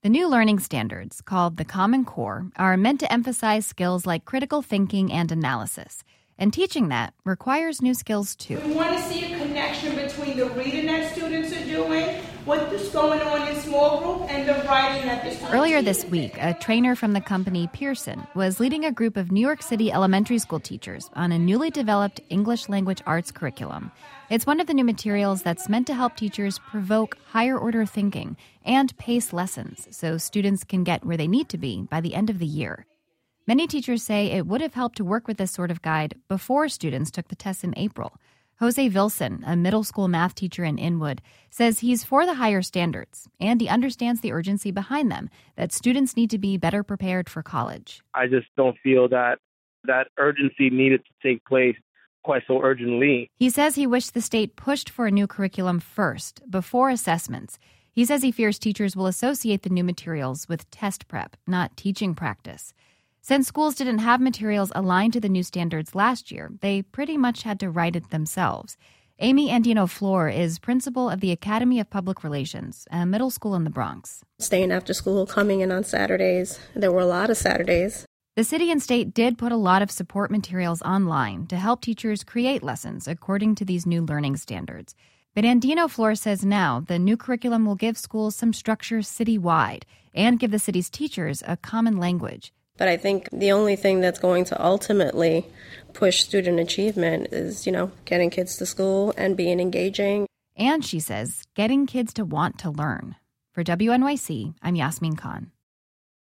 The new learning standards, called the Common Core, are meant to emphasize skills like critical thinking and analysis. And teaching that requires new skills, too. We want to see a connection between the reading that students are doing, what's going on in small group, and the writing that the students Earlier this week, a trainer from the company Pearson was leading a group of New York City elementary school teachers on a newly developed English language arts curriculum. It's one of the new materials that's meant to help teachers provoke higher-order thinking and pace lessons so students can get where they need to be by the end of the year. Many teachers say it would have helped to work with this sort of guide before students took the tests in April. Jose Vilson, a middle school math teacher in Inwood, says he's for the higher standards, and he understands the urgency behind them, that students need to be better prepared for college. I just don't feel that urgency needed to take place quite so urgently. He says he wished the state pushed for a new curriculum first, before assessments. He says he fears teachers will associate the new materials with test prep, not teaching practice. Since schools didn't have materials aligned to the new standards last year, they pretty much had to write it themselves. Amy Andino-Flor is principal of the Academy of Public Relations, a middle school in the Bronx. Staying after school, coming in on Saturdays. There were a lot of Saturdays. The city and state did put a lot of support materials online to help teachers create lessons according to these new learning standards. But Andino-Flor says now the new curriculum will give schools some structure citywide and give the city's teachers a common language. But I think the only thing that's going to ultimately push student achievement is, getting kids to school and being engaging. And, she says, getting kids to want to learn. For WNYC, I'm Yasmin Khan.